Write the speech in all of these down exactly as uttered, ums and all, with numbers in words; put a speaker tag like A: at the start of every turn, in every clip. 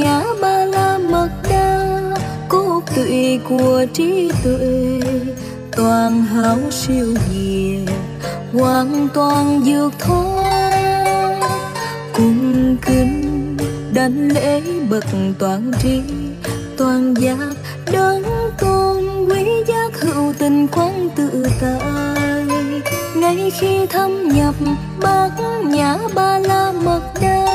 A: nhã ba la mật đa, cốt tụy của trí tuệ toàn hảo siêu diệu, hoàn toàn vượt thoát. Cung kính đảnh lễ bậc toàn trí toàn giác, đấng tôn quý giác hữu tình quán tự tại. Ngay khi thâm nhập bát nhã ba la mật đa,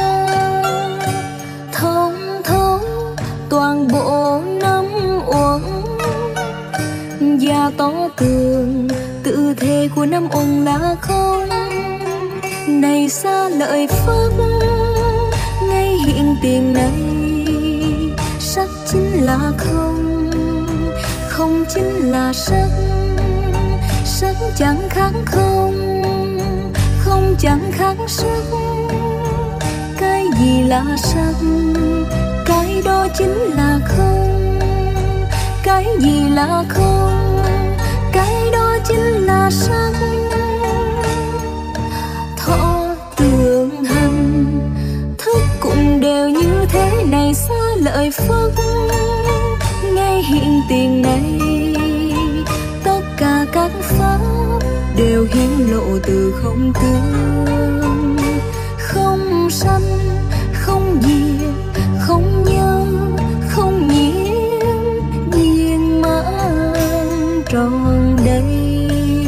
A: thông thấu toàn bộ năm uẩn và tỏ tường tự thể của năm uẩn là không. Này xa lợi Phật, ngay hiện tiền này sắc chính là không, không chính là sắc, sắc chẳng khác không, không chẳng khác sắc. Cái gì là sắc? Cái đó chính là không. Cái gì là không? Cái đó chính là sắc. Thọ tưởng hành thức cũng đều như thế này xa lợi Phật. Ngay hiện tiền này tất cả các pháp đều hiển lộ từ không tương, không sanh, không diệt, không nhân, không nhiễm, viên mãn tròn đầy.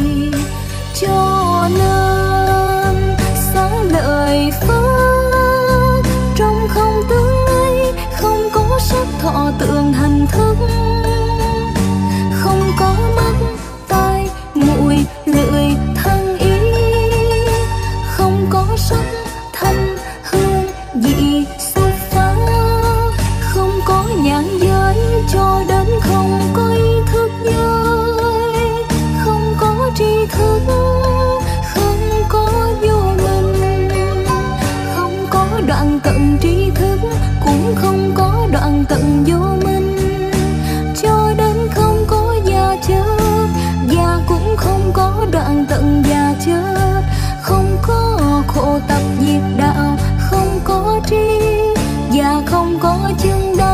A: Cho nên xá lợi Phật, trong không tướng ấy không có sắc thọ tượng hành thức, không có mắt tai mũi lưỡi thân ý, không có sắc thanh hương vị xuất phát, không có nhãn giới cho đến không có ý thức giới, không có tri thức, không có vô minh, không có đoạn tận tri thức, cũng không có đoạn tận vô minh, cho đến không có già chết và cũng không có đoạn tận già chết, không có khổ tập diệt đạo, không có trí và không có chân đắc.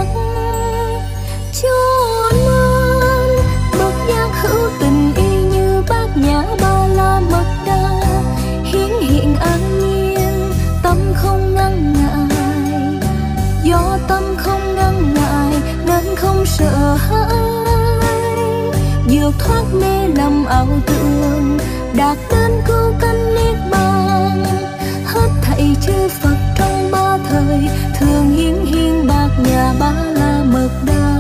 A: Cho nên bậc giác hữu tình y như bát nhã ba la mật đa, hiển hiện an nhiên, tâm không ngăn ngại. Do tâm không ngăn ngại nên không sợ hãi, vượt thoát mê lầm ảo tưởng, đạt đến cứu cánh niết bàn. Hết thảy chư Phật trong ba thời thường hiển hiện bát nhã ba la mật đa,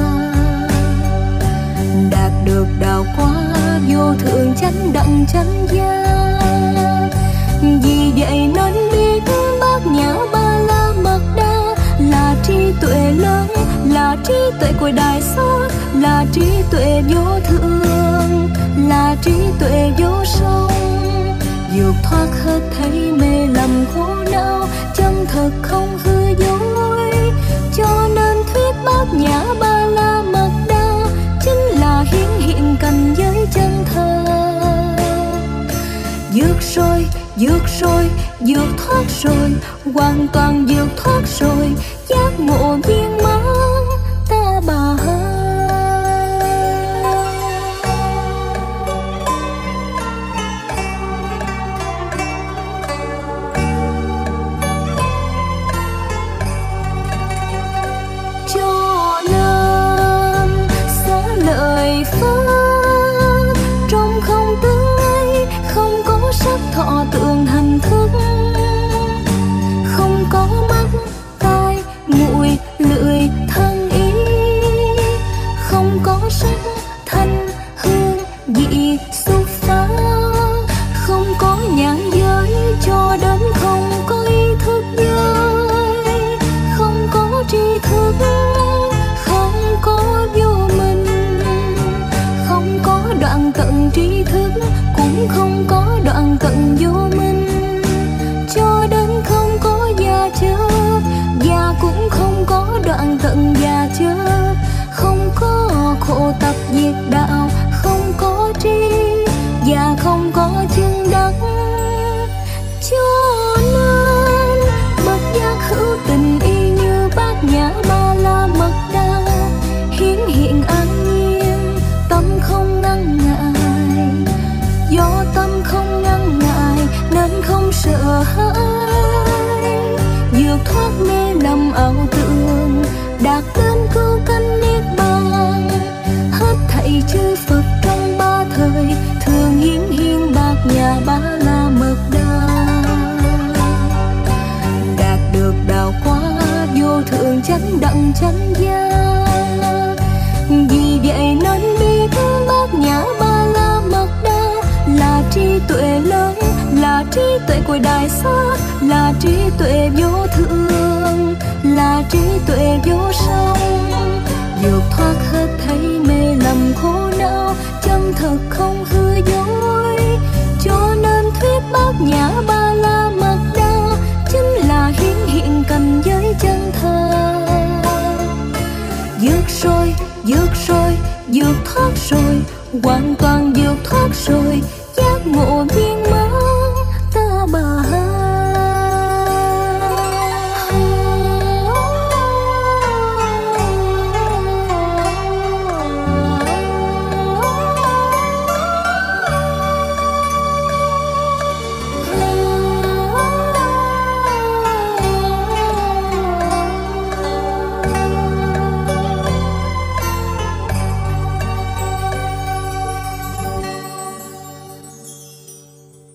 A: đạt được đạo quả vô thượng chánh đẳng chánh giác. Vì vậy nên biết bát nhã ba la mật đa là trí tuệ lớn, là trí tuệ của đại sát, là trí tuệ vô thượng, là trí tuệ vô song, vượt thoát hết thảy mê lầm khổ não, chân thật không hư dối. Cho nên thuyết bát nhã ba la mật đa chính là hiển hiện cảnh giới chân thật. Vượt rồi, vượt rồi, vượt thoát rồi, hoàn toàn vượt thoát rồi, giác ngộ viên mãn ta bà. Cho nên xá lợi Phật, trong không tướng ấy không có sắc thọ tượng hành thức, không có mắt tai mũi lưỡi thân ý, không có sắc thanh hương vị xuất phát, không có nhãn giới cho đến không có ý thức giới, không có tri thức, không có vô minh, không có đoạn tận tri thức, cũng không có đoạn tận vô minh, cho đến không có già chết và cũng không có đoạn tận già chết, không có khổ tập diệt đạo, không có trí và không có chân đắc. Cho nên bậc giác hữu tình y như bát nhã đặng chánh giác. Vì vậy nên biết Bát Nhã Ba La Mật Đa là trí tuệ lớn, là trí tuệ của Đại Sát, là trí tuệ vô thượng, là trí tuệ vô song. Vượt thoát hết thấy mê lầm khổ não, chân thật không hư dối. Cho nên thuyết Bát Nhã Ba La Mật Đa chính là hiển hiện cảnh giới chân thật. Vượt rồi, vượt rồi, vượt thoát rồi, hoàn toàn vượt thoát rồi, giác ngộ viên mãn.